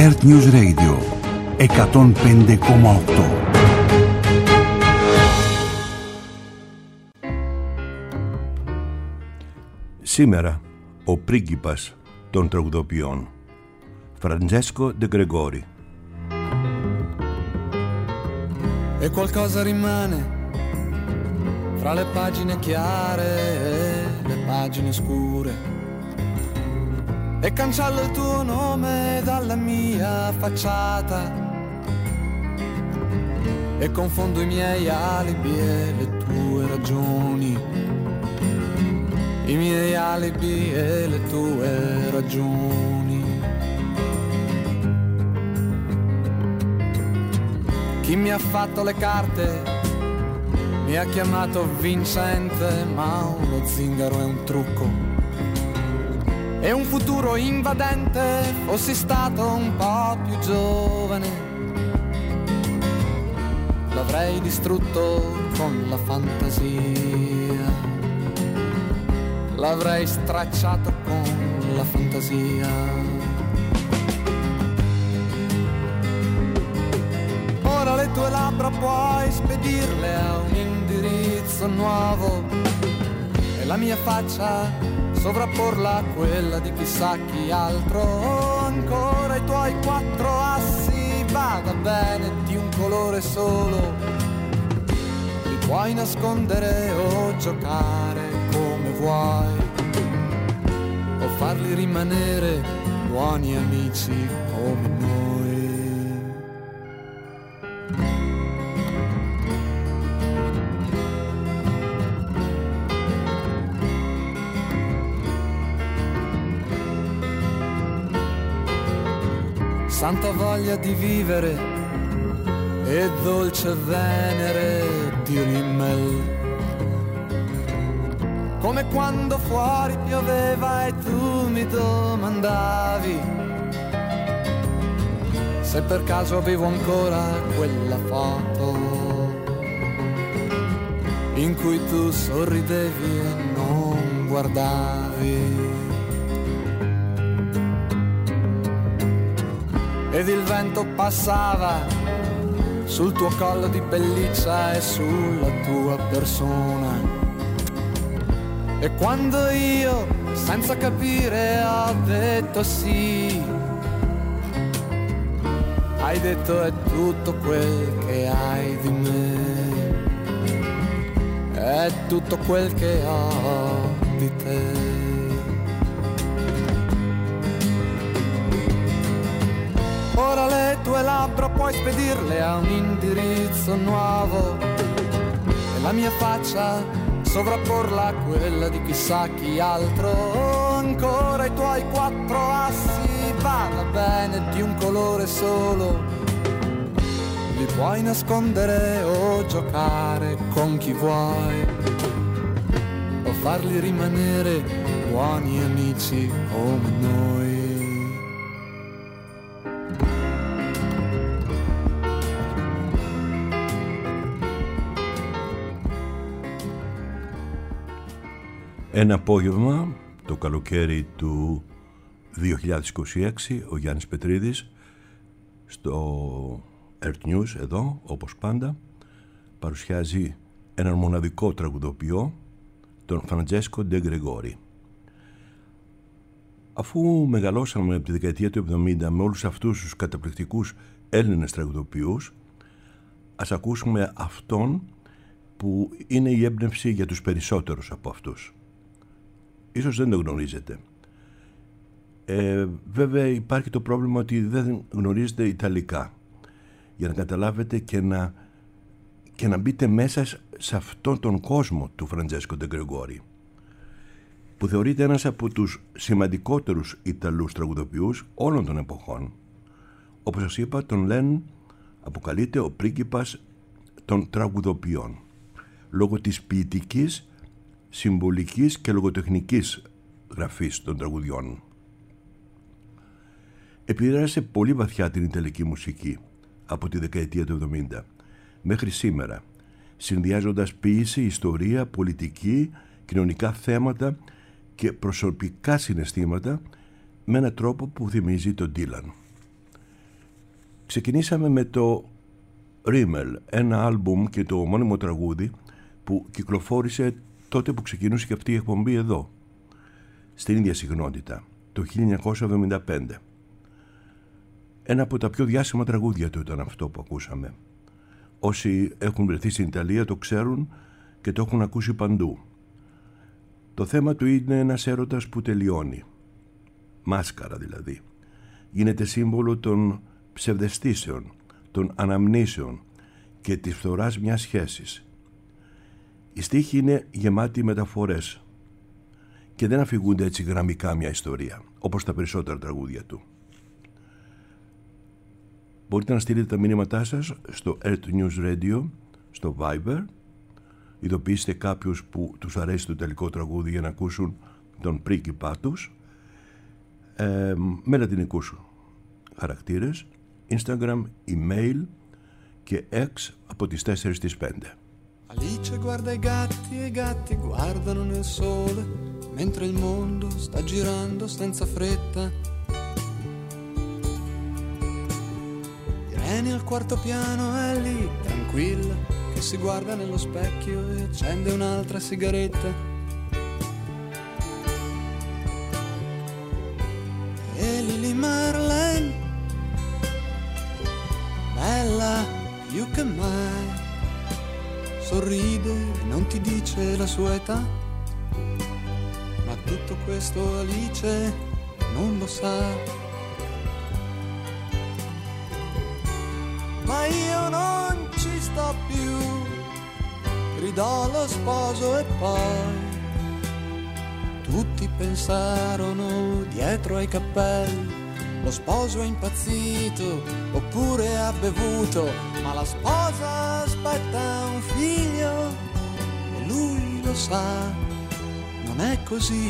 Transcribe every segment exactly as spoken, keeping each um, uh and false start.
Earth News Radio εκατόν πέντε κόμμα οκτώ. Σήμερα ο πρίγκιπας των τραγουδοποιών, Francesco De Gregori. E qualcosa rimane fra le pagine chiare e le pagine scure, e cancello il tuo nome dalla mia facciata, e confondo i miei alibi e le tue ragioni, i miei alibi e le tue ragioni. Chi mi ha fatto le carte mi ha chiamato vincente, ma uno zingaro è un trucco e un futuro invadente. Fossi stato un po' più giovane, l'avrei distrutto con la fantasia, l'avrei stracciato con la fantasia. Ora le tue labbra puoi spedirle a un indirizzo nuovo e la mia faccia sovrapporla a quella di chissà chi altro. Ancora i tuoi quattro assi, vada bene, di un colore solo, li puoi nascondere o giocare come vuoi, o farli rimanere buoni amici come noi. Santa voglia di vivere e dolce venere di rimmel, come quando fuori pioveva e tu mi domandavi se per caso avevo ancora quella foto in cui tu sorridevi e non guardavi. Ed il vento passava sul tuo collo di pelliccia e sulla tua persona, e quando io, senza capire, ho detto sì, hai detto è tutto quel che hai di me, è tutto quel che ho di te. Ora le tue labbra puoi spedirle a un indirizzo nuovo e la mia faccia sovrapporla a quella di chissà chi altro. Ancora i tuoi quattro assi, vada bene, di un colore solo, li puoi nascondere o giocare con chi vuoi, o farli rimanere buoni amici come noi. Ένα απόγευμα, το καλοκαίρι του δύο χιλιάδες είκοσι έξι, ο Γιάννης Πετρίδης στο Earth News εδώ, όπως πάντα, παρουσιάζει έναν μοναδικό τραγουδοποιό, τον Francesco De Gregori. Αφού μεγαλώσαμε από τη δεκαετία του εβδομήντα με όλους αυτούς τους καταπληκτικούς Έλληνες τραγουδοποιούς, ας ακούσουμε αυτόν που είναι η έμπνευση για τους περισσότερους από αυτούς. Ίσως δεν το γνωρίζετε. Ε, βέβαια υπάρχει το πρόβλημα ότι δεν γνωρίζετε Ιταλικά. Για να καταλάβετε και να, και να μπείτε μέσα σε αυτόν τον κόσμο του Francesco De Gregori, που θεωρείται ένας από τους σημαντικότερους Ιταλούς τραγουδοποιούς όλων των εποχών. Όπως σας είπα, τον λένε, αποκαλείται ο πρίγκιπας των τραγουδοποιών, λόγω της ποιητικής, συμβολικής και λογοτεχνικής γραφής των τραγουδιών. Επηρέασε πολύ βαθιά την ιταλική μουσική από τη δεκαετία του εβδομήντα μέχρι σήμερα, συνδυάζοντας ποίηση, ιστορία, πολιτική, κοινωνικά θέματα και προσωπικά συναισθήματα με έναν τρόπο που θυμίζει τον Ντίλαν. Ξεκινήσαμε με το Rimmel, ένα άλμπουμ και το μόνιμο τραγούδι που κυκλοφόρησε τότε που ξεκινούσε και αυτή η εκπομπή εδώ, στην ίδια συχνότητα, το χίλια εννιακόσια εβδομήντα πέντε. Ένα από τα πιο διάσημα τραγούδια του ήταν αυτό που ακούσαμε. Όσοι έχουν βρεθεί στην Ιταλία το ξέρουν και το έχουν ακούσει παντού. Το θέμα του είναι ένας έρωτας που τελειώνει. Μάσκαρα δηλαδή. Γίνεται σύμβολο των ψευδαισθήσεων, των αναμνήσεων και της φθοράς μιας σχέσης. Οι στίχοι είναι γεμάτοι μεταφορές και δεν αφηγούνται έτσι γραμμικά μια ιστορία, όπως τα περισσότερα τραγούδια του. Μπορείτε να στείλετε τα μηνύματά σας στο Earth News Radio, στο Viber. Ειδοποιήστε κάποιους που τους αρέσει το τελικό τραγούδι για να ακούσουν τον πρίγκιπά τους. Ε, με λατινικούς χαρακτήρες, Instagram, email και X από τις τέσσερις στις πέντε. Alice guarda i gatti e i gatti guardano nel sole mentre il mondo sta girando senza fretta. Irene al quarto piano è lì tranquilla che si guarda nello specchio e accende un'altra sigaretta. E Lily Marlene, bella più che mai, sorride e non ti dice la sua età, ma tutto questo Alice non lo sa. Ma io non ci sto più, gridò lo sposo e poi tutti pensarono dietro ai cappelli. Lo sposo è impazzito oppure ha bevuto, ma la sposa aspetta un figlio e lui lo sa, non è così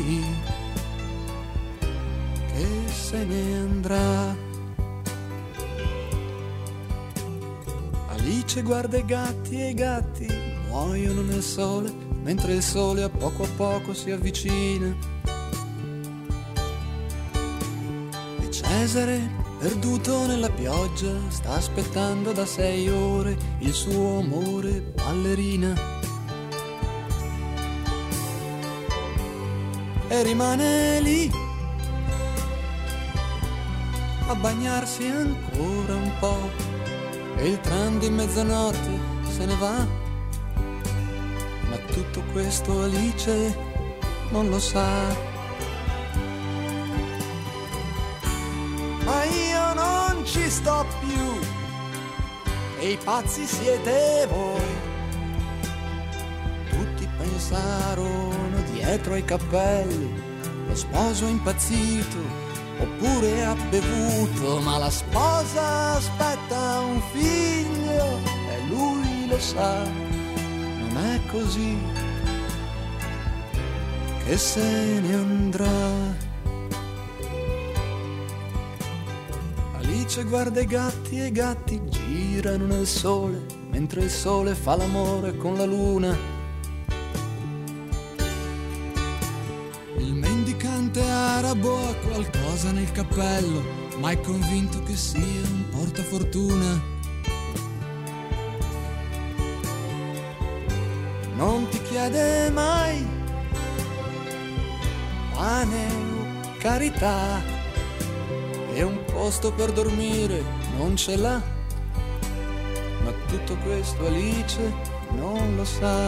che se ne andrà. Alice guarda i gatti e i gatti muoiono nel sole mentre il sole a poco a poco si avvicina. Cesare, perduto nella pioggia, sta aspettando da sei ore il suo amore ballerina. E rimane lì a bagnarsi ancora un po', e il tram di mezzanotte se ne va. Ma tutto questo Alice non lo sa. Ma io non ci sto più, e i pazzi siete voi. Tutti pensarono dietro ai cappelli, lo sposo è impazzito oppure ha bevuto, ma la sposa aspetta un figlio e lui lo sa, non è così che se ne andrà. Alice guarda i gatti e i gatti girano nel sole mentre il sole fa l'amore con la luna. Il mendicante arabo ha qualcosa nel cappello, ma è convinto che sia un portafortuna. Non ti chiede mai pane o carità, e un posto per dormire non ce l'ha, ma tutto questo Alice non lo sa.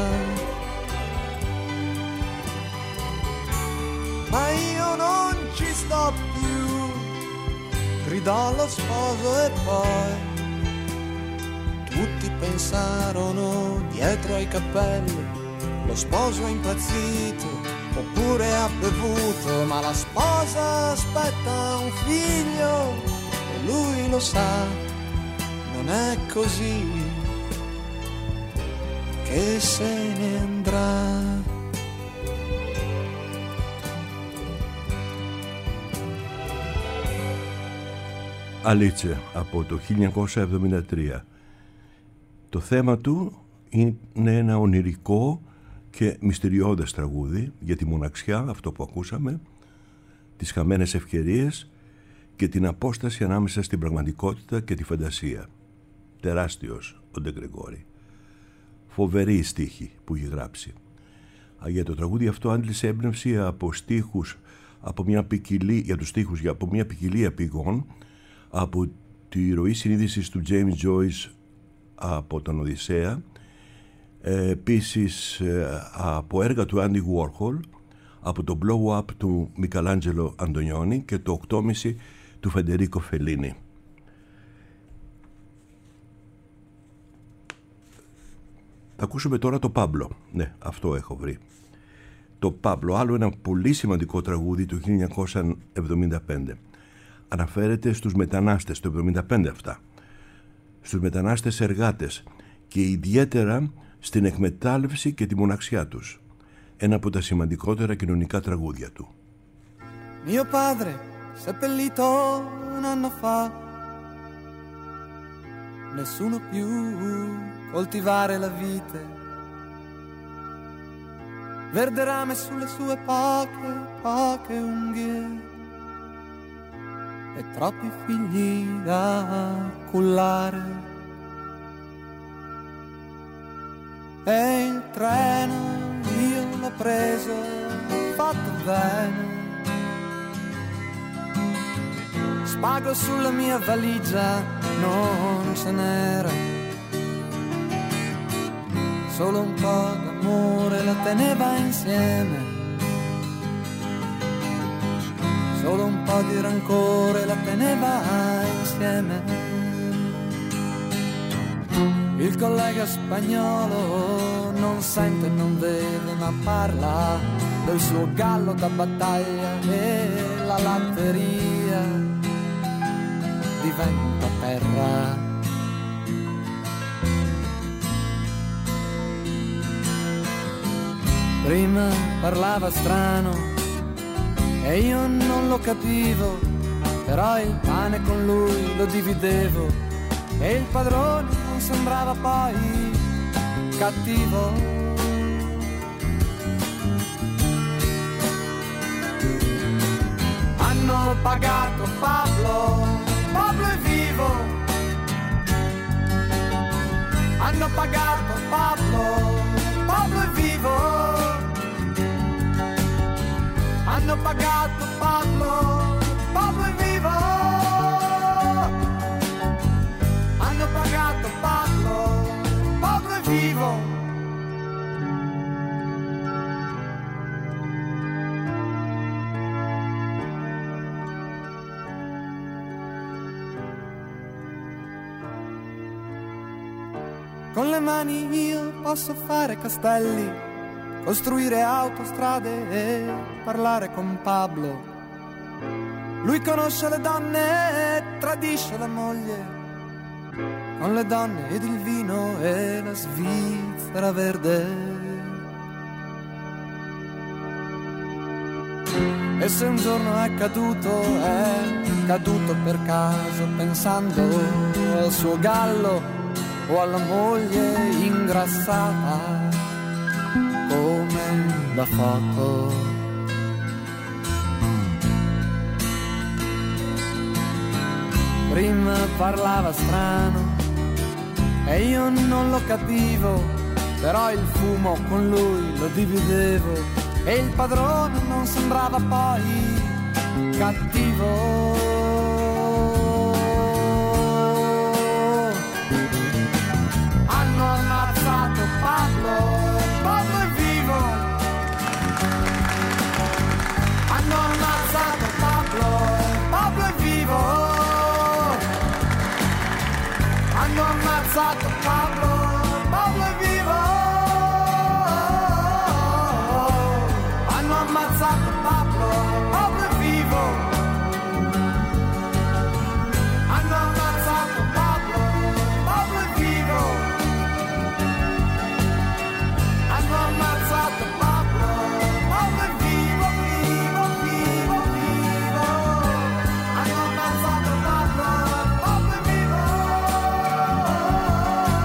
Ma io non ci sto più, gridò lo sposo e poi tutti pensarono dietro ai cappelli, lo sposo è impazzito oppure ha bevuto, ma la sposa aspetta un figlio e lui lo sa, non è così che se ne andrà. Αλίτσε από το χίλια εννιακόσια εβδομήντα τρία. Το θέμα του είναι ένα ονειρικό και μυστηριώδες τραγούδι για τη μοναξιά, αυτό που ακούσαμε, τις χαμένες ευκαιρίες και την απόσταση ανάμεσα στην πραγματικότητα και τη φαντασία. Τεράστιος ο Ντε Γκρεγόρη. Φοβερή η στίχη που έχει γράψει. Για το τραγούδι αυτό άντλησε έμπνευση από στίχους, από μια ποικιλία, για τους στίχους από μια ποικιλία πηγών, από τη ροή συνείδησης του James Joyce από τον Οδυσσέα, επίσης από έργα του Andy Warhol, από το blow-up του Μικελάντζελο Αντωνιόνι και το οκτώμισι του Φεντερίκο Φελίνι. Θα ακούσουμε τώρα το Πάμπλο. Ναι, αυτό έχω βρει. Το Πάμπλο, άλλο ένα πολύ σημαντικό τραγούδι του χίλια εννιακόσια εβδομήντα πέντε. Αναφέρεται στους μετανάστες, το εβδομήντα πέντε αυτά. Στους μετανάστες εργάτες και ιδιαίτερα στην εκμετάλλευση και τη μοναξιά τους. Ένα από τα σημαντικότερα κοινωνικά τραγούδια του. Mio padre seppellito un anno fa, nessuno più coltivare la vite, verde rame sulle sue poche, poche unghie e troppi figli da cullare. E il treno io l'ho preso, fatto bene, spago sulla mia valigia non ce n'era, solo un po' d'amore la teneva insieme, solo un po' di rancore la teneva insieme. Il collega spagnolo non sente e non vede ma parla del suo gallo da battaglia e la latteria diventa terra. Prima parlava strano e io non lo capivo, però il pane con lui lo dividevo e il padrone non sembrava poi cattivo. Hanno pagato Pablo, Pablo è vivo. Hanno pagato Pablo, Pablo è vivo. Hanno pagato Pablo, Pablo è vivo. Hanno pagato Pablo, Pablo è vivo. Con le mani io posso fare castelli, costruire autostrade e parlare con Pablo. Lui conosce le donne e tradisce la moglie, con le donne ed il vino e la Svizzera verde. E se un giorno è caduto, è caduto per caso, pensando al suo gallo o alla moglie ingrassata come la foto. Prima parlava strano e io non lo capivo, però il fumo con lui lo dividevo e il padrone non sembrava poi cattivo. Hanno ammazzato Pablo, Pablo è vivo. Hanno ammazzato Pablo, Pablo è vivo. Hanno ammazzato Pablo, Pablo è vivo. Hanno ammazzato Pablo, Pablo è vivo. Hanno ammazzato Pablo, Pablo è vivo. Hanno ammazzato Pablo, Pablo è vivo, vivo, vivo, vivo. Hanno ammazzato Pablo, Pablo è vivo.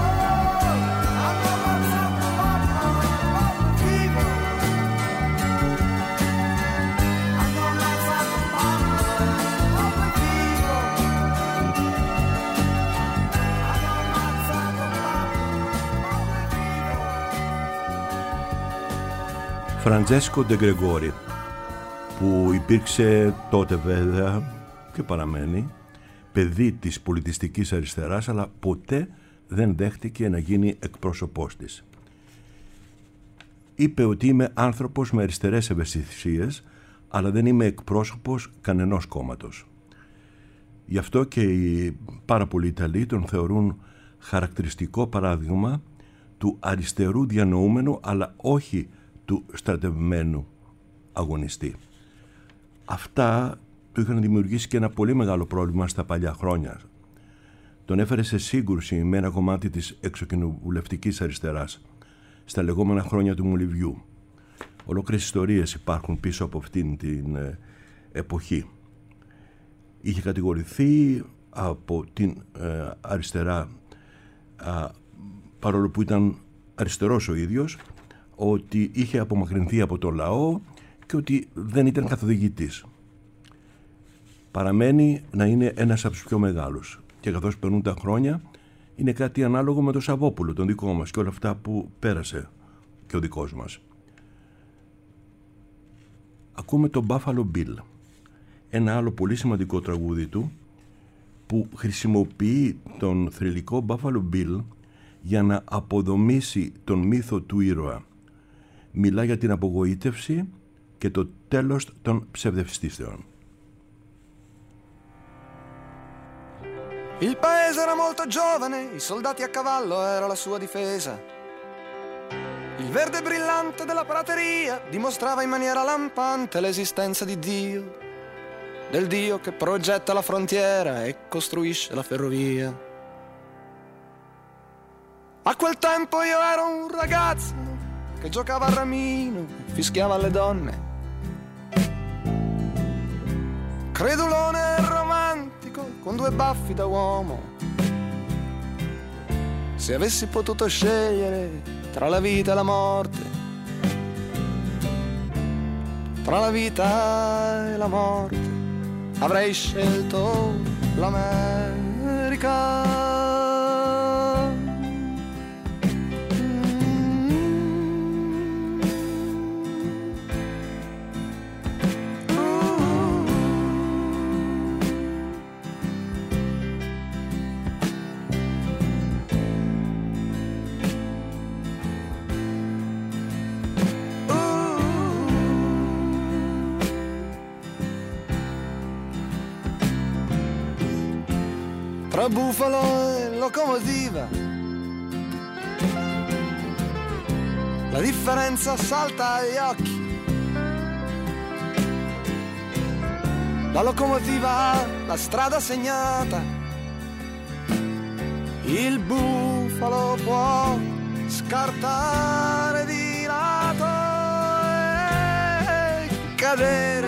Φραντζέσκο Ντε Γκρεγόρι, που υπήρξε τότε βέβαια και παραμένει παιδί της πολιτιστικής αριστεράς, αλλά ποτέ δεν δέχτηκε να γίνει εκπρόσωπός της. Είπε ότι είμαι άνθρωπος με αριστερές ευαισθησίες, αλλά δεν είμαι εκπρόσωπος κανενός κόμματος. Γι' αυτό και οι πάρα πολλοί Ιταλοί τον θεωρούν χαρακτηριστικό παράδειγμα του αριστερού διανοούμενου, αλλά όχι του στρατευμένου αγωνιστή. Αυτά του είχαν δημιουργήσει και ένα πολύ μεγάλο πρόβλημα στα παλιά χρόνια. Τον έφερε σε σύγκρουση με ένα κομμάτι της εξοκοινοβουλευτικής αριστεράς στα λεγόμενα χρόνια του Μολυβιού. Ολόκληρες ιστορίες υπάρχουν πίσω από αυτήν την ε, εποχή. Είχε κατηγορηθεί από την ε, αριστερά, α, παρόλο που ήταν αριστερός ο ίδιος, ότι είχε απομακρυνθεί από το λαό και ότι δεν ήταν καθοδηγητής. Παραμένει να είναι ένας από τους πιο μεγάλους και καθώς περνούν τα χρόνια είναι κάτι ανάλογο με τον Σαββόπουλο, τον δικό μας, και όλα αυτά που πέρασε και ο δικός μας. Ακούμε τον Buffalo Bill, ένα άλλο πολύ σημαντικό τραγούδι του που χρησιμοποιεί τον θρυλικό Buffalo Bill για να αποδομήσει τον μύθο του ήρωα. Μιλά για την απογοήτευση και το τέλος των ψευδευστήσεων. Il paese era molto giovane, i soldati a cavallo era la sua difesa. Il verde brillante della prateria dimostrava in maniera lampante l'esistenza di Dio, del Dio che progetta la frontiera e costruisce la ferrovia. A quel tempo io ero un ragazzo che giocava a ramino, fischiava alle donne. Credulone e romantico, con due baffi da uomo. Se avessi potuto scegliere tra la vita e la morte, tra la vita e la morte, avrei scelto l'America. Tra bufalo e locomotiva la differenza salta agli occhi. La locomotiva ha la strada segnata, il bufalo può scartare di lato e cadere.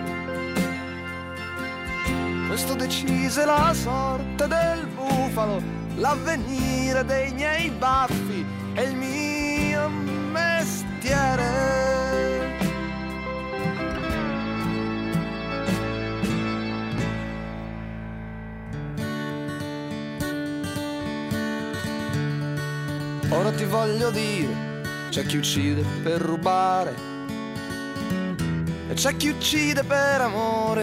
Questo decise la sorte del bufalo, l'avvenire dei miei baffi e il mio mestiere. Ora ti voglio dire, c'è chi uccide per rubare e c'è chi uccide per amore.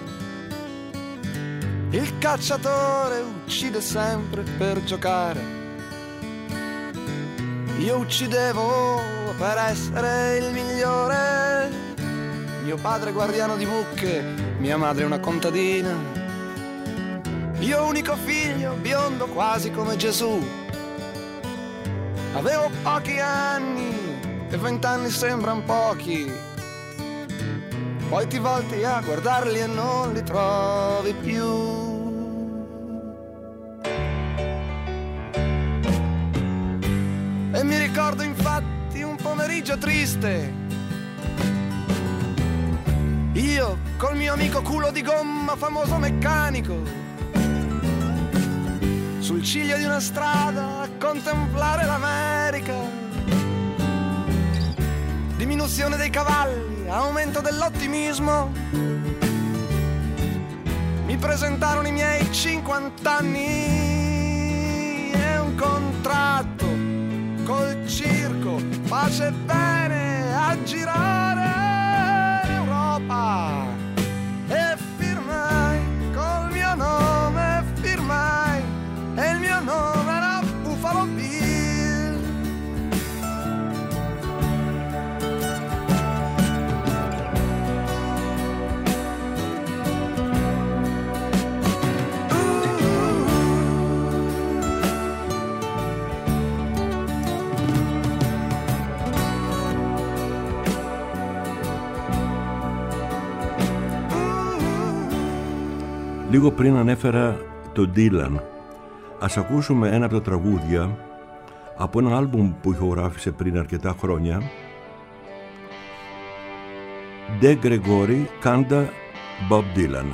Il cacciatore uccide sempre per giocare. Io uccidevo per essere il migliore. Mio padre guardiano di mucche, mia madre una contadina. Io unico figlio, biondo quasi come Gesù. Avevo pochi anni e vent'anni sembran pochi. Poi ti volti a guardarli e non li trovi più. E mi ricordo infatti un pomeriggio triste, io col mio amico culo di gomma, famoso meccanico, sul ciglio di una strada a contemplare l'America. Diminuzione dei cavalli, aumento dell'ottimismo. Mi presentarono i miei cinquant'anni e un contratto col circo, pace e bene a girare l'Europa e firmai col mio nome, firmai e il mio nome era Buffalo Bill. Λίγο πριν ανέφερα τον Dylan. Ας ακούσουμε ένα από τα τραγούδια από ένα άλμπουμ που ηχογράφησε πριν αρκετά χρόνια. De Gregori canta Bob Dylan.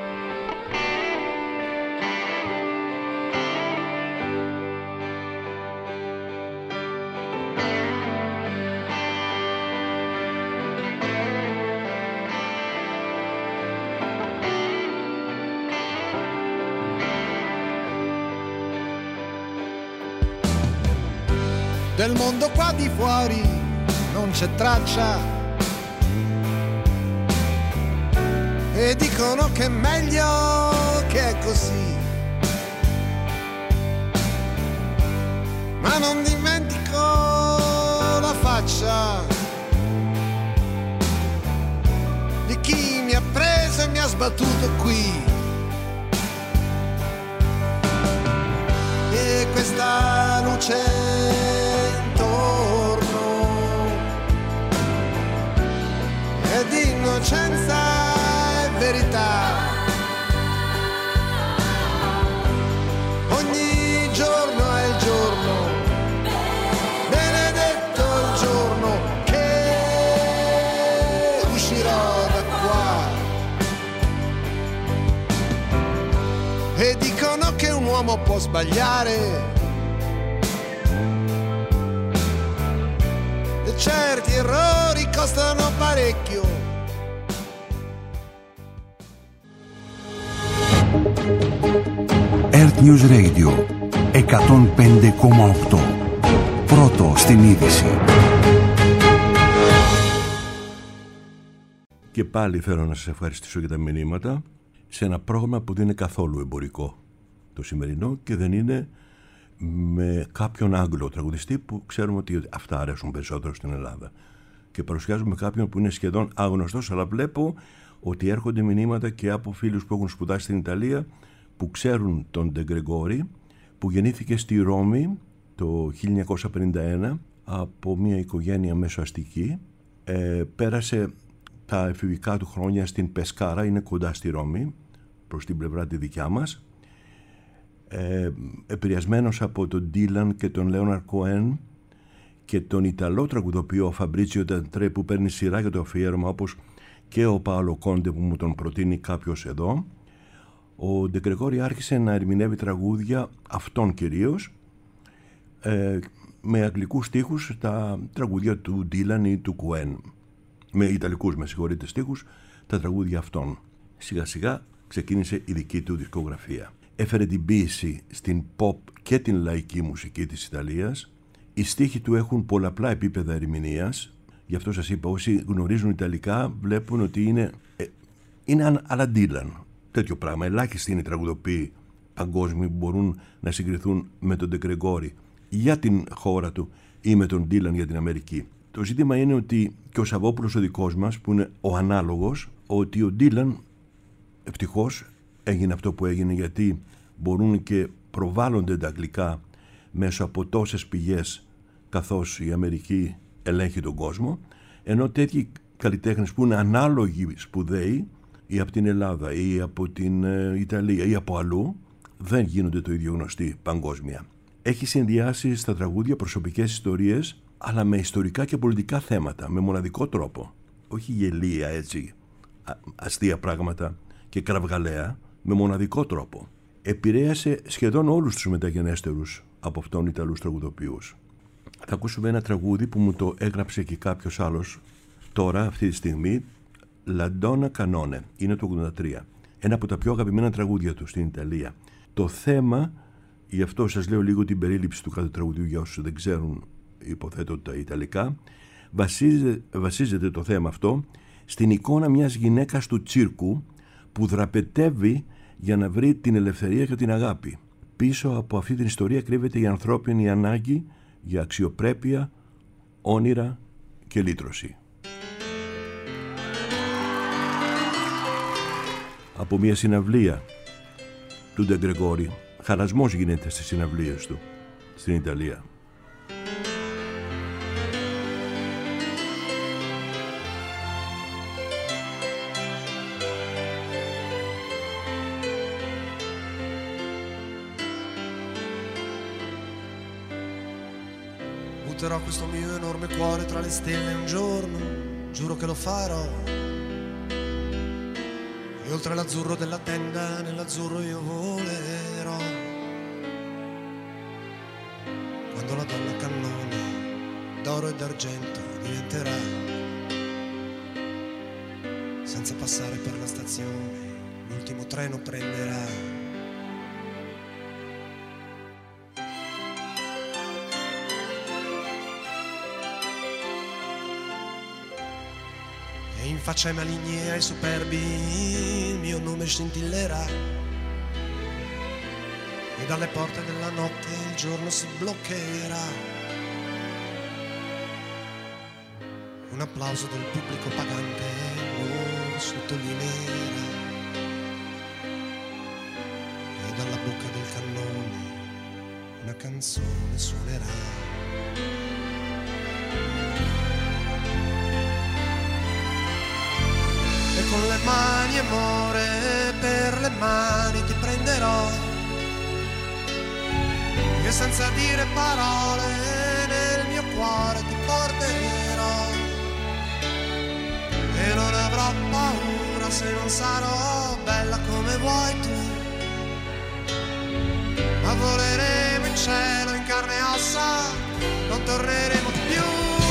Del mondo qua di fuori non c'è traccia e dicono che è meglio che è così, ma non dimentico la faccia di chi mi ha preso e mi ha sbattuto qui. E questa luce intorno è di innocenza e verità. Ogni giorno è il giorno, benedetto il giorno che uscirò da qua. E dicono che un uomo può sbagliare e certi errori costano parecchio. Earth News Radio εκατόν πέντε κόμμα οκτώ. Πρώτο στην είδηση. Και πάλι θέλω να σας ευχαριστήσω για τα μηνύματα σε ένα πρόγραμμα που δεν είναι καθόλου εμπορικό το σημερινό και δεν είναι με κάποιον Άγγλο τραγουδιστή που ξέρουμε ότι αυτά αρέσουν περισσότερο στην Ελλάδα. Και παρουσιάζουμε κάποιον που είναι σχεδόν άγνωστος, αλλά βλέπω ότι έρχονται μηνύματα και από φίλους που έχουν σπουδάσει στην Ιταλία, που ξέρουν τον De Gregori, που γεννήθηκε στη Ρώμη το χίλια εννιακόσια πενήντα ένα από μια οικογένεια μεσοαστική. Ε, πέρασε τα εφηβικά του χρόνια στην Πεσκάρα, είναι κοντά στη Ρώμη, προς την πλευρά τη δικιά μας. Ε, επηρεασμένος από τον Dylan και τον Leonard Cohen και τον Ιταλό τραγουδοποιό Fabrizio D'Andrea που παίρνει σειρά για το αφιέρωμα, όπως και ο Paolo Conte που μου τον προτείνει κάποιος εδώ, ο De Gregori άρχισε να ερμηνεύει τραγούδια αυτών κυρίως, ε, με αγγλικούς στίχους, τα τραγούδια του Dylan ή του Cohen, με ιταλικούς με συγχωρείτε στίχους, τα τραγούδια αυτών. Σιγά σιγά ξεκίνησε η δική του δισκογραφία. Έφερε την ποίηση στην pop και την λαϊκή μουσική της Ιταλίας. Οι στίχοι του έχουν πολλαπλά επίπεδα ερμηνείας. Γι' αυτό σας είπα, όσοι γνωρίζουν Ιταλικά βλέπουν ότι είναι, ε, είναι αλλά Dylan. Τέτοιο πράγμα. Ελάχιστοι είναι οι τραγουδοποιοί παγκόσμιοι που μπορούν να συγκριθούν με τον De Gregori για την χώρα του ή με τον Dylan για την Αμερική. Το ζήτημα είναι ότι και ο Σαββόπουλος ο δικός μας, που είναι ο ανάλογος, ότι ο Dylan ευτυχώς έγινε αυτό που έγινε, γιατί μπορούν και προβάλλονται τα αγγλικά μέσω από τόσες πηγές καθώς η Αμερική ελέγχει τον κόσμο, ενώ τέτοιοι καλλιτέχνες που είναι ανάλογοι σπουδαίοι ή από την Ελλάδα ή από την Ιταλία ή από αλλού δεν γίνονται το ίδιο γνωστοί παγκόσμια. Έχει συνδυάσει στα τραγούδια προσωπικές ιστορίες, αλλά με ιστορικά και πολιτικά θέματα, με μοναδικό τρόπο. Όχι γελία έτσι, αστεία πράγματα και κραυγαλαία, με μοναδικό τρόπο. Επηρέασε σχεδόν όλους τους μεταγενέστερους από αυτόν Ιταλούς τραγουδοποιούς. Θα ακούσουμε ένα τραγούδι που μου το έγραψε και κάποιος άλλος τώρα, αυτή τη στιγμή, La Donna Canone, είναι το ογδόντα τρία. Ένα από τα πιο αγαπημένα τραγούδια του στην Ιταλία. Το θέμα, γι' αυτό σας λέω λίγο την περίληψη του κάθε τραγουδιού για όσους δεν ξέρουν, υποθέτω τα Ιταλικά, βασίζεται, βασίζεται το θέμα αυτό στην εικόνα μιας γυναίκας του τσίρκου που δραπετεύει για να βρει την ελευθερία και την αγάπη. Πίσω από αυτή την ιστορία κρύβεται η ανθρώπινη ανάγκη για αξιοπρέπεια, όνειρα και λύτρωση. Από μια συναυλία του Ντε Γκρεγόρη, χαρασμός γίνεται στις συναυλίες του στην Ιταλία. Butterò questo mio enorme cuore tra le stelle un giorno, giuro che lo farò. E oltre l'azzurro della tenda, nell'azzurro io volerò. Quando la donna cannone d'oro e d'argento diventerà, senza passare per la stazione, l'ultimo treno prenderà. In faccia ai maligni e ai superbi il mio nome scintillerà, e dalle porte della notte il giorno si bloccherà. Un applauso del pubblico pagante lo sottolineerà, e dalla bocca del cannone una canzone suonerà. E con le mani amore, per le mani ti prenderò, e senza dire parole nel mio cuore ti porterò. E non avrò paura se non sarò bella come vuoi tu, ma voleremo in cielo in carne e ossa, non torneremo più.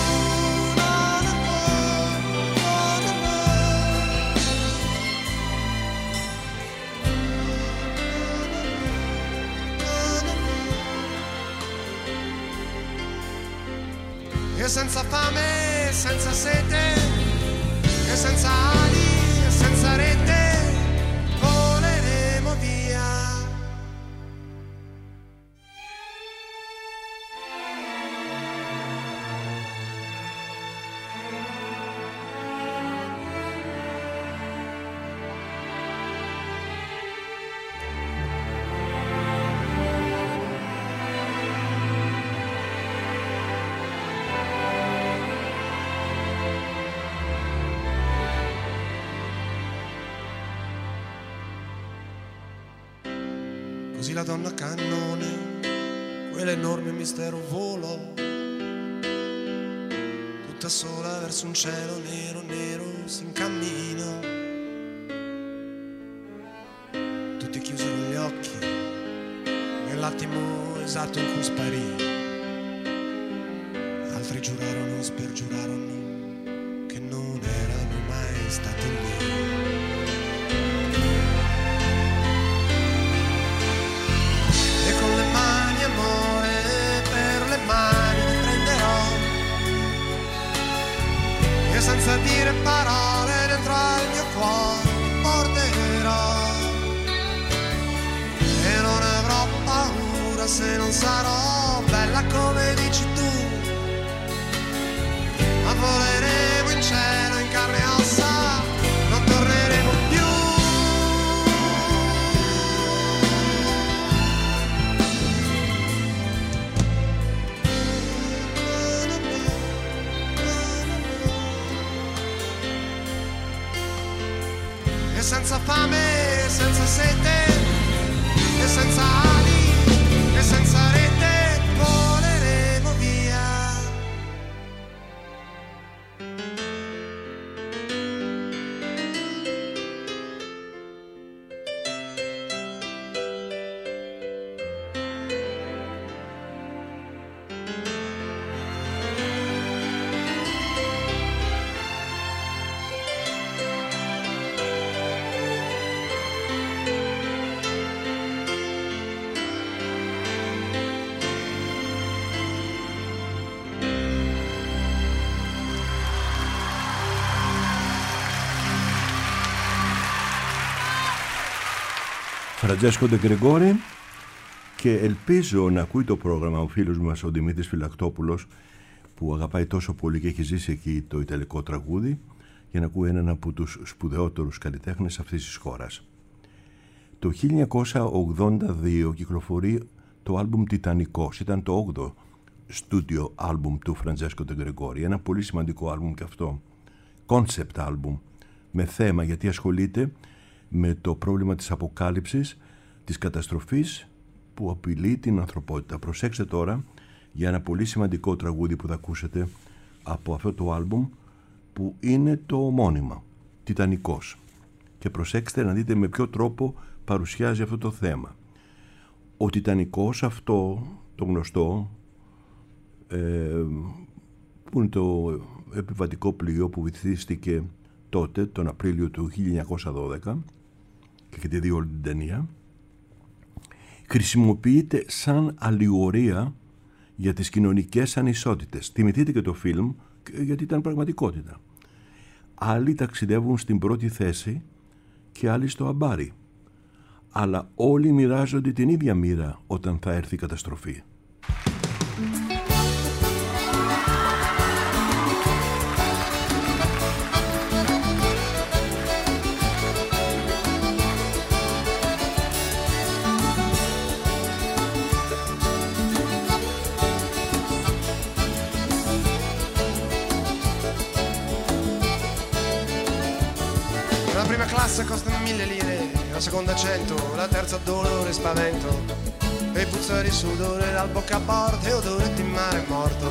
E senza fame, senza sete, e senza ali, e senza rete, voleremo via. Così la donna cannone, quell'enorme mistero volò, tutta sola verso un cielo nero, nero, si incamminò. Tutti chiusero gli occhi nell'attimo esatto in cui sparì, altri giurarono e spergiurarono che non erano mai stati lì. Senza dire parole dentro al mio cuore ti porterò, e non avrò paura se non sarò bella come dici tu, ma voleremo in cielo in carne e ossa, non torneremo più. E senza fame, senza sete, e senza ali, e senza rete, voleremo via. Francesco De Gregori, και ελπίζω να ακούει το πρόγραμμα ο φίλος μας ο Δημήτρης Φυλακτόπουλος, που αγαπάει τόσο πολύ και έχει ζήσει εκεί το ιταλικό τραγούδι, για να ακούει έναν από τους σπουδαιότερους καλλιτέχνες αυτής της χώρας. Το χίλια εννιακόσια ογδόντα δύο κυκλοφορεί το άλμπουμ Τιτανικός. Ήταν το όγδοο στούντιο άλμπουμ του Φραντζέσκο De Gregori. Ένα πολύ σημαντικό άλμπουμ και αυτό. Concept άλμπουμ με θέμα, γιατί ασχολείται με το πρόβλημα της αποκάλυψης, της καταστροφής που απειλεί την ανθρωπότητα. Προσέξτε τώρα για ένα πολύ σημαντικό τραγούδι που θα ακούσετε από αυτό το άλμπουμ, που είναι το ομώνυμα, Τιτανικός. Και προσέξτε να δείτε με ποιο τρόπο παρουσιάζει αυτό το θέμα. Ο Τιτανικός, αυτό το γνωστό, ε, που είναι το επιβατικό πλοίο που βυθίστηκε τότε τον Απρίλιο του χίλια εννιακόσια δώδεκα και έχετε δει όλη την ταινία, χρησιμοποιείται σαν αλληγορία για τις κοινωνικές ανισότητες. Θυμηθείτε και το φιλμ, γιατί ήταν πραγματικότητα. Άλλοι ταξιδεύουν στην πρώτη θέση και άλλοι στο αμπάρι, αλλά όλοι μοιράζονται την ίδια μοίρα όταν θα έρθει η καταστροφή. Costa mille lire, la seconda cento, la terza dolore e spavento, e puzza di sudore dal bocca a porta e odore di mare morto.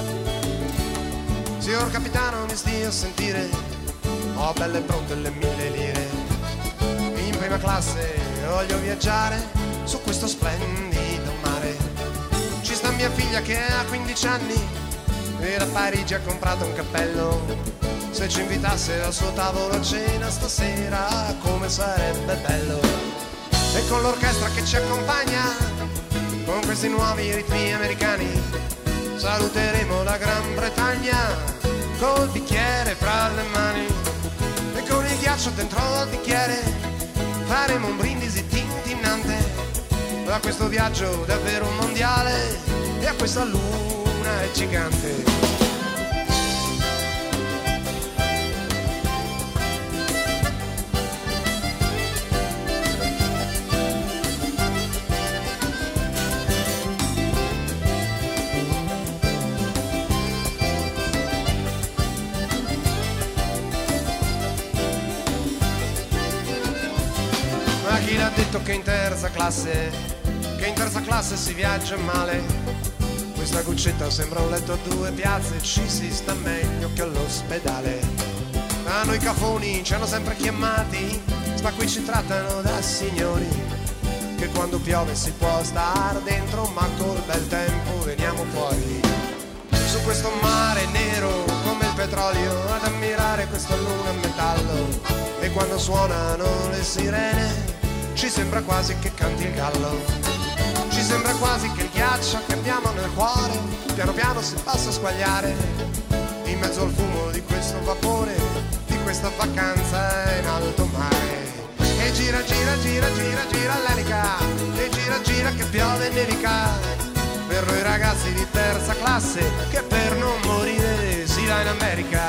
Signor capitano, mi stia a sentire, ho belle pronte le mille lire. In prima classe voglio viaggiare su questo splendido mare. Ci sta mia figlia che ha quindici anni e da Parigi ha comprato un cappello. Se ci invitasse al suo tavolo a cena stasera, come sarebbe bello. E con l'orchestra che ci accompagna, con questi nuovi ritmi americani, saluteremo la Gran Bretagna col bicchiere fra le mani. E con il ghiaccio dentro al bicchiere faremo un brindisi tintinnante a questo viaggio davvero mondiale e a questa luna gigante. Che in terza classe, che in terza classe si viaggia male. Questa cuccetta sembra un letto a due piazze, ci si sta meglio che all'ospedale. A noi cafoni ci hanno sempre chiamati, ma qui ci trattano da signori, che quando piove si può star dentro, ma col bel tempo veniamo fuori. Su questo mare nero come il petrolio, ad ammirare questa luna a metallo, e quando suonano le sirene ci sembra quasi che canti il gallo. Ci sembra quasi che il ghiaccio che abbiamo nel cuore piano piano si possa squagliare in mezzo al fumo di questo vapore, di questa vacanza in alto mare. E gira, gira, gira, gira, gira l'elica, e gira, gira che piove e nevica per noi ragazzi di terza classe, che per non morire si va in America.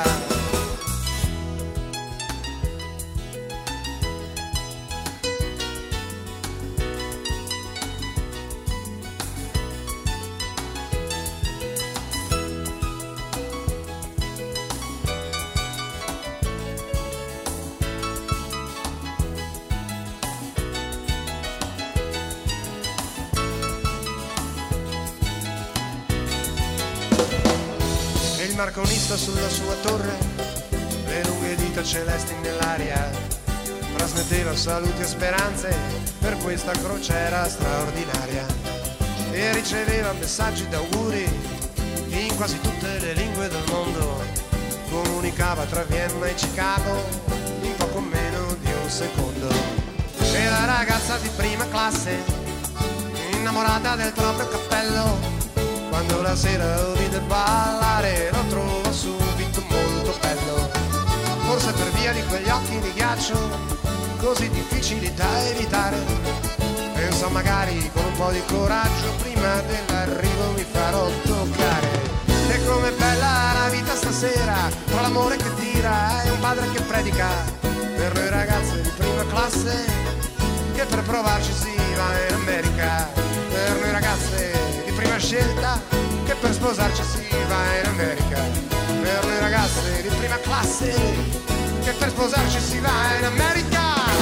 Il marconista sulla sua torre, le lunghe dita celesti nell'aria, trasmetteva saluti e speranze per questa crociera straordinaria, e riceveva messaggi d'auguri in quasi tutte le lingue del mondo, comunicava tra Vienna e Chicago in poco meno di un secondo. E la ragazza di prima classe, innamorata del proprio cappello, quando la sera lo vide ballare lo trovò subito molto bello. Forse per via di quegli occhi di ghiaccio così difficili da evitare, magari con un po' di coraggio prima dell'arrivo mi farò toccare. E com'è bella la vita stasera, tra l'amore che tira e un padre che predica, per noi ragazze di prima classe che per provarci si va in America, per noi ragazze di prima scelta che per sposarci si va in America, per noi ragazze di prima classe che per sposarci si va in America.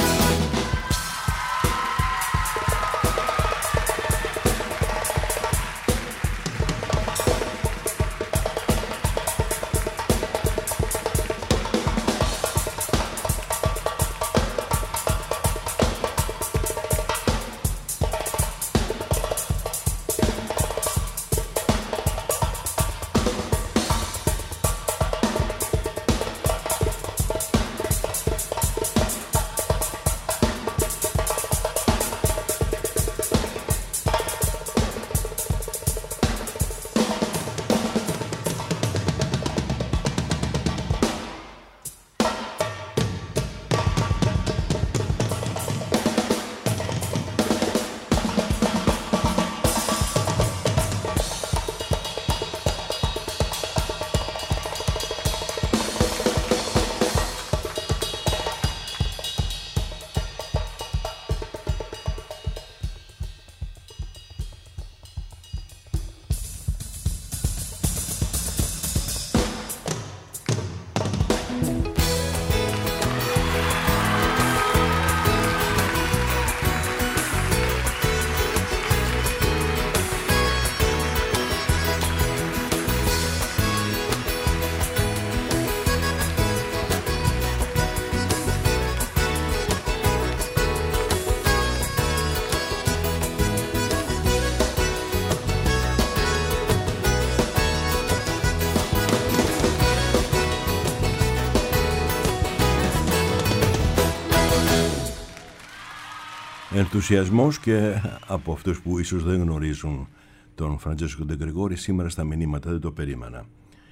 Ενθουσιασμός και από αυτούς που ίσως δεν γνωρίζουν τον Φραντσέσκο Ντε Γκρεγόρη σήμερα στα μηνύματα, δεν το περίμενα.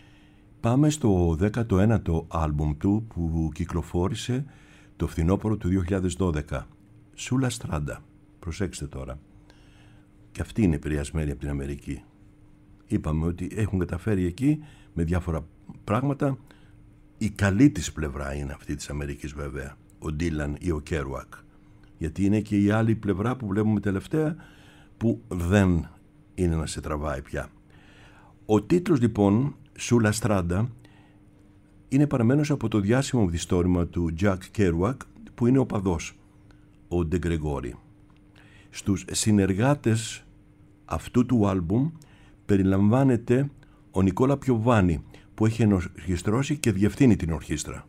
Πάμε στο δέκατο ένατο άλμπουμ του που κυκλοφόρησε το φθινόπωρο του δύο χιλιάδες δώδεκα, Sulla Strada. Προσέξτε τώρα. Και αυτή είναι επηρεασμένη από την Αμερική. Είπαμε ότι έχουν καταφέρει εκεί με διάφορα πράγματα. Η καλή της πλευρά είναι αυτή της Αμερικής βέβαια, ο Ντίλαν ή ο Κέρουακ. Γιατί είναι και η άλλη πλευρά που βλέπουμε τελευταία που δεν είναι να σε τραβάει πια. Ο τίτλος λοιπόν Sulla Strada είναι παραμένος από το διάσημο μυθιστόρημα του Jack Kerouac που είναι ο παδός, ο Ντε Γκρεγόρη. Στους συνεργάτες αυτού του άλμπουμ περιλαμβάνεται ο Νικόλα Πιοβάνι που έχει ενορχιστρώσει και διευθύνει την ορχήστρα.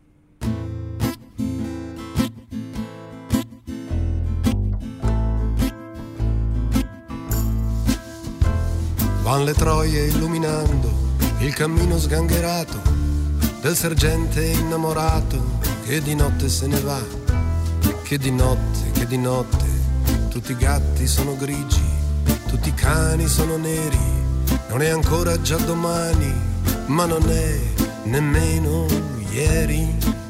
Van le troie illuminando il cammino sgangherato del sergente innamorato che di notte se ne va, che di notte, che di notte tutti i gatti sono grigi, tutti i cani sono neri, non è ancora già domani, ma non è nemmeno ieri.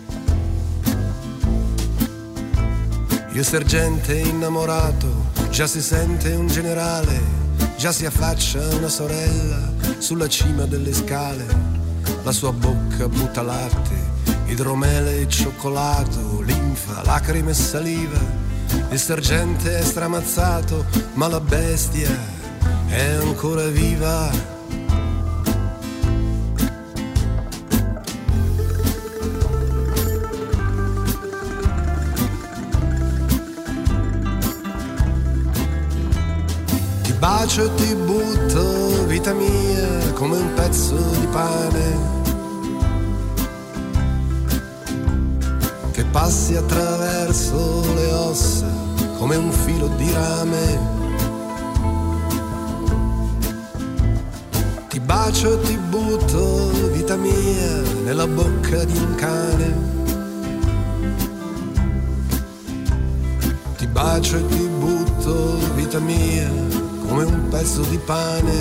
Il sergente innamorato già si sente un generale, già si affaccia una sorella sulla cima delle scale, la sua bocca butta latte, idromele e cioccolato, linfa, lacrime e saliva. Il sergente è stramazzato, ma la bestia è ancora viva. Bacio e ti butto, vita mia, come un pezzo di pane che passi attraverso le ossa come un filo di rame. Ti bacio e ti butto, vita mia, nella bocca di un cane. Ti bacio e ti butto, vita mia, come un pezzo di pane.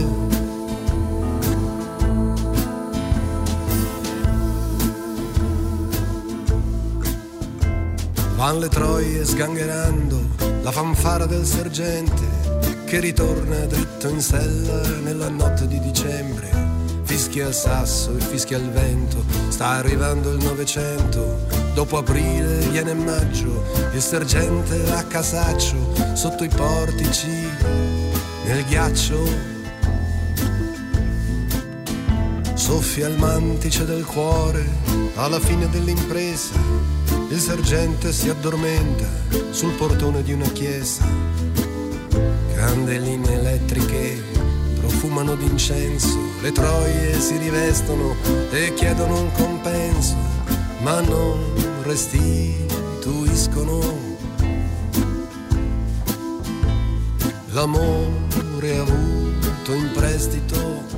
Van le troie sgangherando, la fanfara del sergente che ritorna dritto in sella nella notte di dicembre. Fischia il sasso e fischia il vento, sta arrivando il Novecento. Dopo aprile viene maggio, il sergente a casaccio sotto i portici nel ghiaccio. Soffia il mantice del cuore alla fine dell'impresa. Il sergente si addormenta sul portone di una chiesa. Candeline elettriche profumano d'incenso. Le troie si rivestono e chiedono un compenso, ma non restituiscono l'amore avuto in prestito.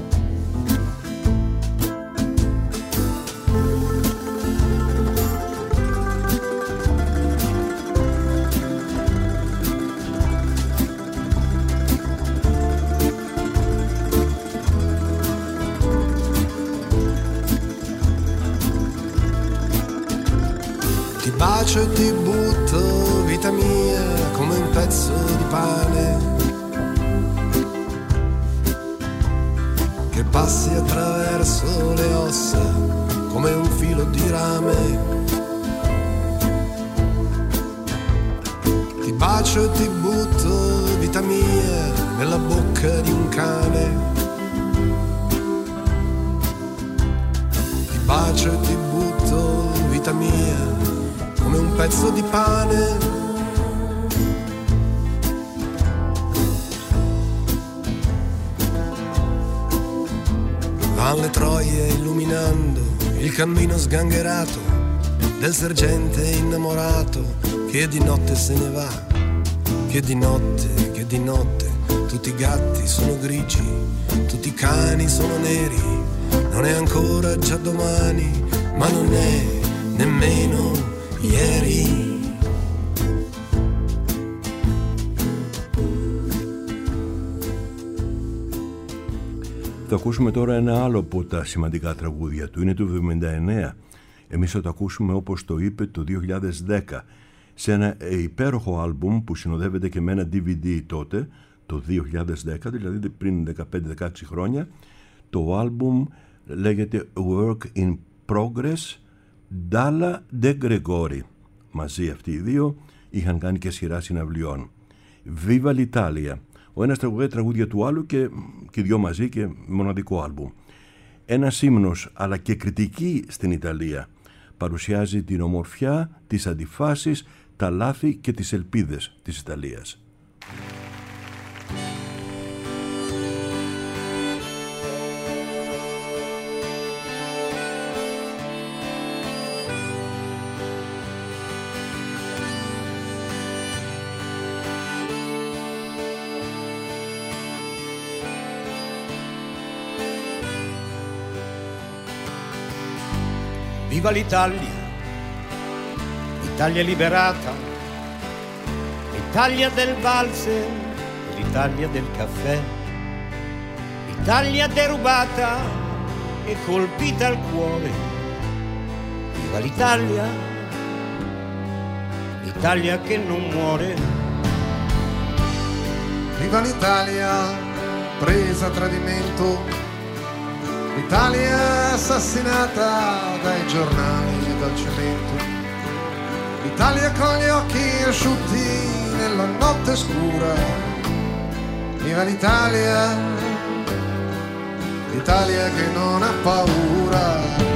Bacio e ti butto, vita mia, come un pezzo di pane che passi attraverso le ossa come un filo di rame. Ti bacio e ti butto, vita mia, nella bocca di un cane. Ti bacio e ti butto, vita mia, come un pezzo di pane. Van le troie illuminando il cammino sgangherato del sergente innamorato che di notte se ne va, che di notte, che di notte tutti i gatti sono grigi, tutti i cani sono neri. Non è ancora già domani, ma non è nemmeno ieri. Θα ακούσουμε τώρα ένα άλλο από τα σημαντικά τραγούδια του. Είναι του εβδομήντα εννέα. Εμείς θα το ακούσουμε, όπως το είπε, το δύο χιλιάδες δέκα, σε ένα υπέροχο άλμπουμ που συνοδεύεται και με ένα ντι βι ντι τότε, το δύο χιλιάδες δέκα, δηλαδή πριν δεκαπέντε δεκαέξι χρόνια. Το άλμπουμ λέγεται Work in Progress, Dalla De Gregori. Μαζί αυτοί οι δύο είχαν κάνει και σειρά συναυλιών. Viva l'Italia. Ο ένας τραγουδάει τραγούδια του άλλου και, και δυο μαζί και μοναδικό άλμπουμ. Ένας ύμνος αλλά και κριτική στην Ιταλία. Παρουσιάζει την ομορφιά, τις αντιφάσεις, τα λάθη και τις ελπίδες της Ιταλίας. Viva l'Italia, l'Italia liberata, l'Italia del valzer, l'Italia del caffè, l'Italia derubata e colpita al cuore. Viva l'Italia, l'Italia che non muore. Viva l'Italia, presa a tradimento, l'Italia assassinata dai giornali e dal cemento, l'Italia con gli occhi asciutti nella notte scura. Viva l'Italia, l'Italia che non ha paura.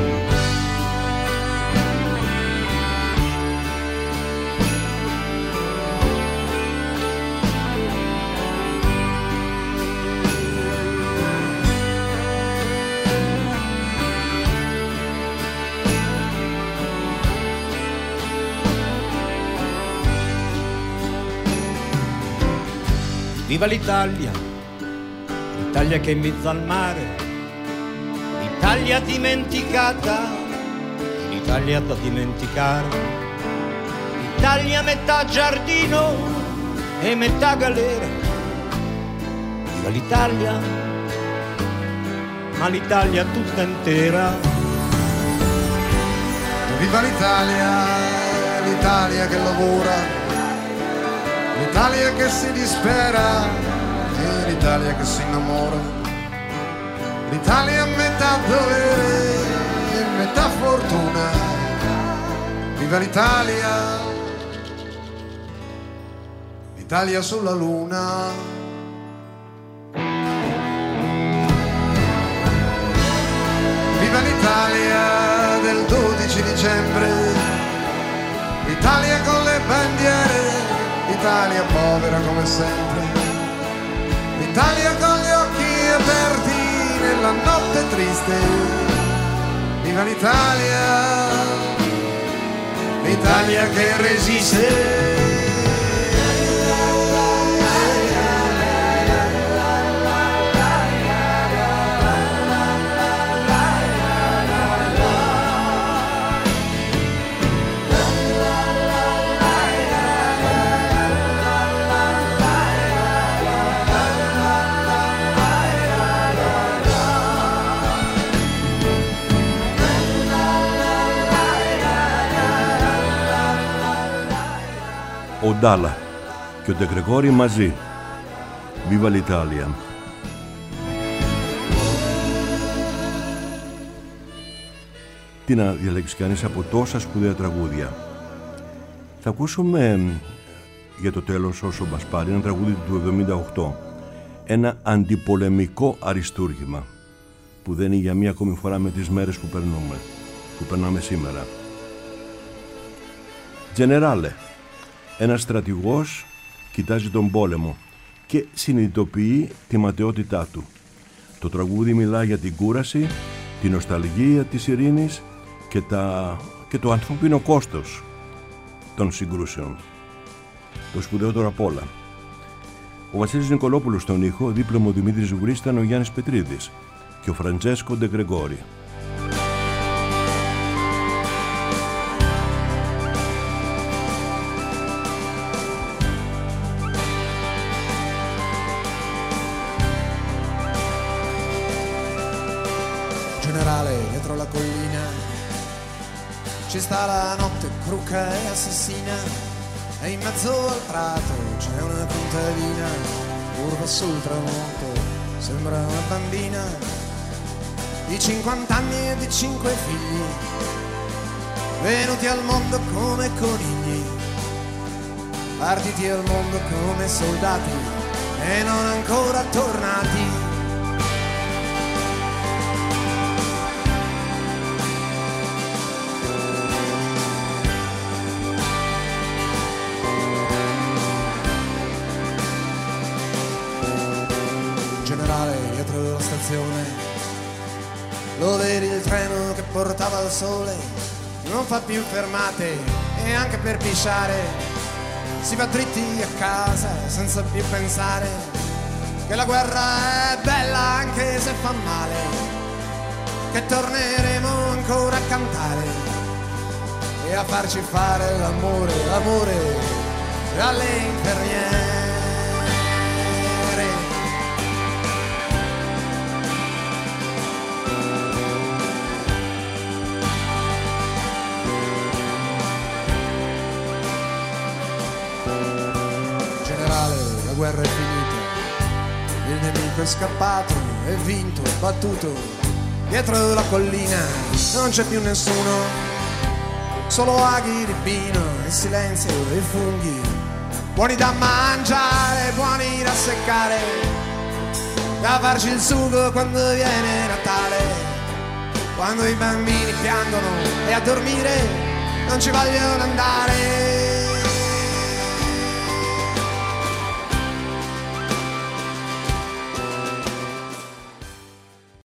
Viva l'Italia, l'Italia che è in mezzo al mare, l'Italia dimenticata, l'Italia da dimenticare, l'Italia metà giardino e metà galera. Viva l'Italia, ma l'Italia tutta intera. Viva l'Italia, l'Italia che lavora, l'Italia che si dispera e l'Italia che si innamora, l'Italia metà dovere e metà fortuna. Viva l'Italia, l'Italia sulla luna. Viva l'Italia del dodici dicembre, l'Italia con le bandiere, l'Italia povera come sempre, l'Italia con gli occhi aperti nella notte triste. Viva l'Italia, l'Italia che resiste. Ο Ντάλα και ο Ντε Γκρεγόρι μαζί. Viva l'Italia. Τι να διαλέξει κανείς από τόσα σπουδαία τραγούδια. Θα ακούσουμε για το τέλος όσο μας πάρει ένα τραγούδι του εβδομήντα οκτώ. Ένα αντιπολεμικό αριστούργημα που δένει για μία ακόμη φορά με τις μέρες που περνούμε, που περνάμε σήμερα. Generale. Ένας στρατηγός κοιτάζει τον πόλεμο και συνειδητοποιεί τη ματαιότητά του. Το τραγούδι μιλά για την κούραση, την νοσταλγία της ειρήνης και, τα... και το ανθρώπινο κόστος των συγκρούσεων. Το σπουδαιότερο απ' όλα. Ο Βασίλης Νικολόπουλος στον ήχο, δίπλα μου ο Δημήτρης Βουρής, ήταν ο Γιάννης Πετρίδης και ο Φραντζέσκο Ντε Γκρεγόρι. Dietro la collina ci sta la notte cruca e assassina, e in mezzo al prato c'è una contadina, curva sul tramonto, sembra una bambina di cinquanta anni e di cinque figli, venuti al mondo come conigli, partiti al mondo come soldati e non ancora tornati. Dietro la stazione lo vedi il treno che portava il sole, non fa più fermate e anche per pisciare si va dritti a casa senza più pensare che la guerra è bella anche se fa male, che torneremo ancora a cantare e a farci fare l'amore, l'amore alle infermiere. La guerra è finita, il nemico è scappato, è vinto, battuto, dietro la collina non c'è più nessuno, solo aghi di pino e silenzio e funghi, buoni da mangiare, buoni da seccare, da farci il sugo quando viene Natale, quando i bambini piangono e a dormire non ci vogliono andare.